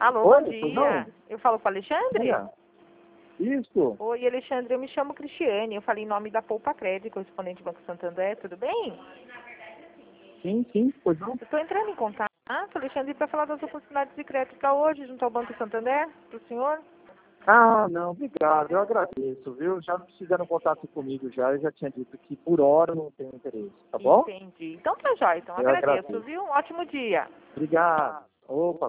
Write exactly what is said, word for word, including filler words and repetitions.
Alô, Oi, bom tudo dia. bom? Eu falo com o Alexandre? Dia. Isso. Oi, Alexandre, eu me chamo Cristiane. Eu falei em nome da Poupa Crédito, correspondente do Banco Santander, tudo bem? Sim, sim, pois não. Eu estou entrando em contato, Alexandre, para falar das oportunidades de crédito para hoje, junto ao Banco Santander, para o senhor. Ah, não, obrigado, eu agradeço, viu? Já fizeram contato comigo já, eu já tinha dito que por hora não tenho interesse, tá bom? Entendi. Então tá jóia, então Eu agradeço, agradeço. viu? Um ótimo dia. Obrigado. Opa.